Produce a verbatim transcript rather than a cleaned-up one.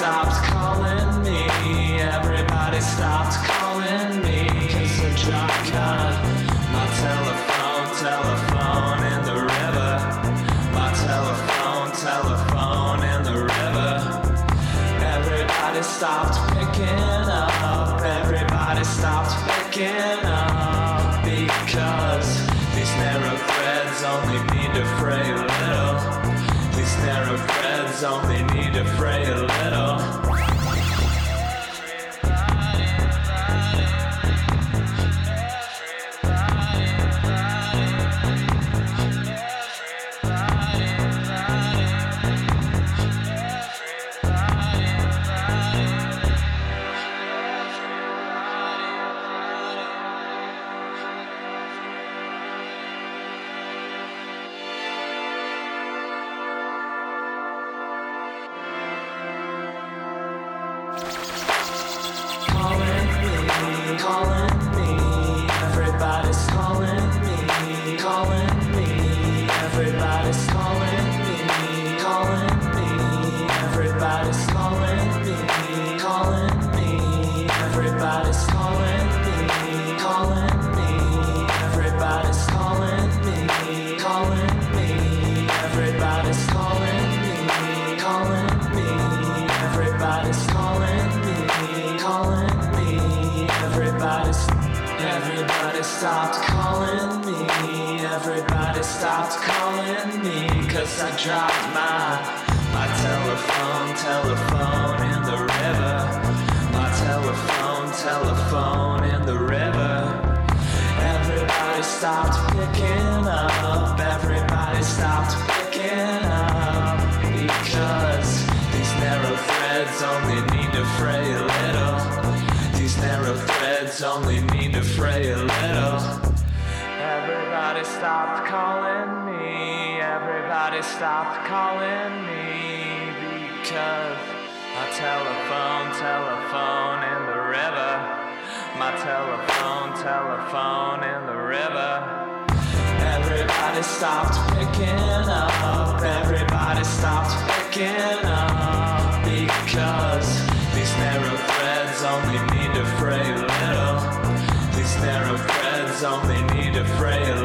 stopped calling me. Everybody stopped calling me. 'Cause I dropped my, my telephone, telephone in the river. My telephone, telephone in the river. Everybody stopped picking up. Everybody stopped picking up. Because these narrow threads only need to fray a little. These narrow threads only need to fray a little. Calling me, everybody's calling me, calling me, everybody's calling me, calling me, everybody's calling me, calling me, everybody's calling me, calling me, everybody's calling me, calling me, everybody's calling me, calling me, everybody's calling me, calling me, everybody's, everybody stopped calling me, everybody stopped calling me, 'cause I dropped my, my telephone, telephone in the river, my telephone, telephone in the river. Everybody stopped picking up, everybody stopped picking up, because these narrow threads only need to fray a little. These narrow threads only need to fray a little. Everybody stopped calling me, everybody stopped calling me, because my telephone, telephone in the river, my telephone, telephone in the river. Everybody stopped picking up, everybody stopped picking up, because these narrow threads only need to fray a little. These narrow threads only need to fray a